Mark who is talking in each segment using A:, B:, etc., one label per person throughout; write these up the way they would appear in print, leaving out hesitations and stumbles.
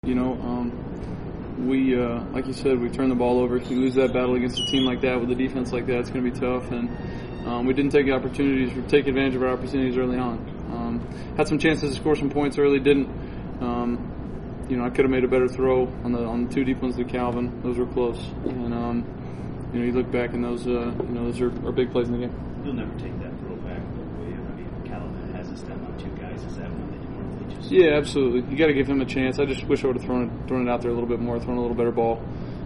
A: We, like you said, we turned the ball over. If you lose that battle against a team like that with a defense like that, it's going to be tough. And we didn't take advantage of our opportunities early on. Had some chances to score some points early, didn't. I could have made a better throw on the two deep ones to Calvin. Those were close. And you look back and those are big plays in the game.
B: You'll never take that throw back, will you? I mean, Calvin has a step on two guys. Is that one that you normally just?
A: Yeah, absolutely. You got to give him a chance. I just wish I would have thrown it out there a little bit more, thrown a little better ball.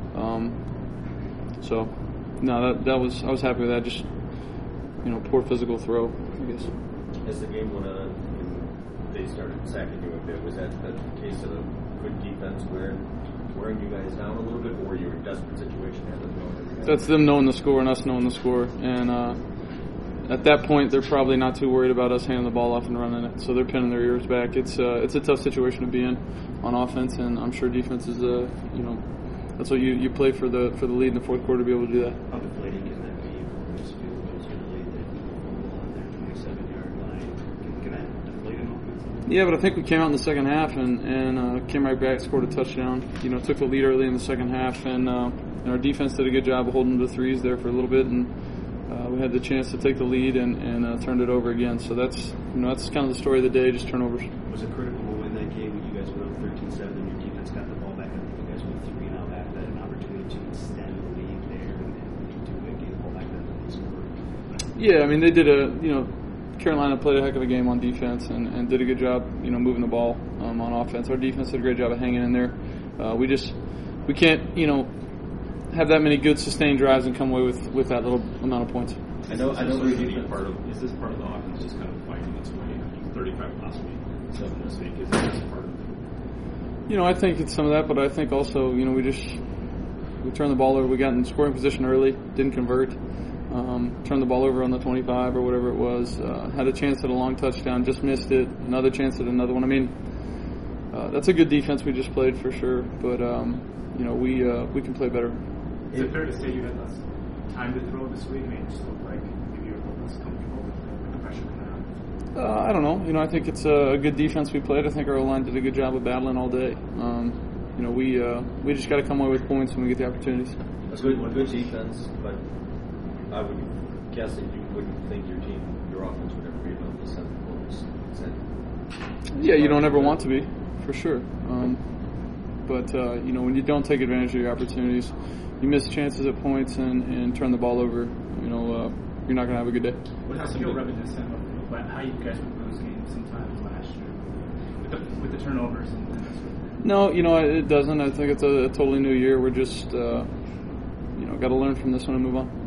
A: I was happy with that. Just poor physical throw, I guess.
C: As the game went on, and they started sacking you a bit, was that the case of a good defense wearing you guys down a little bit, or you were in a desperate situation?
A: That's them knowing the score and us knowing the score. And at that point, they're probably not too worried about us handing the ball off and running it. So they're pinning their ears back. It's a tough situation to be in on offense, and I'm sure defense is that's what you play for the lead in the fourth quarter to be able to do that.
B: How deflating can that be? Just feel closer to lead that fumble on their 27-yard line. Can that deflate an offense?
A: Yeah, but I think we came out in the second half and came right back, scored a touchdown. Took the lead early in the second half, and our defense did a good job of holding the threes there for a little bit, and we had the chance to take the lead and turned it over again. So that's kind of the story of the day, just turnovers.
B: Was it critical to win that game when you guys were up 13-7 and your defense got the ball back? I think you guys were 3 and out after that, an opportunity to extend the lead there and to get the ball back and score.
A: Yeah, I mean they did Carolina played a heck of a game on defense and did a good job, moving the ball on offense. Our defense did a great job of hanging in there. We can't, have that many good sustained drives and come away with that little amount of points.
D: I know. Is this part of the offense just kind of fighting its way? 35 last week, 7 this week. Is this part of it?
A: I think it's some of that, but I think also, we turned the ball over. We got in scoring position early, didn't convert. Turned the ball over on the 25 or whatever it was. Had a chance at a long touchdown, just missed it. Another chance at another one. I mean, that's a good defense we just played for sure. But we can play better.
E: Is it fair to say you had less time to throw this week? I mean, it just looked like maybe you were a little less comfortable with the pressure coming out.
A: I don't know. I think it's a good defense we played. I think our O-line did a good job of battling all day. We just got to come away with points when we get the opportunities.
C: That's good defense, but I would guess that you wouldn't think your offense would ever be about the 7 points.
A: Yeah, you don't ever want to be, for sure. But when you don't take advantage of your opportunities, you miss chances at points and turn the ball over, you're not going to have a good day.
E: What does it feel reminiscent of how you guys would lose games sometimes last year with the turnovers and that sort of thing?
A: No, it doesn't. I think it's a totally new year. We're just, got to learn from this one and move on.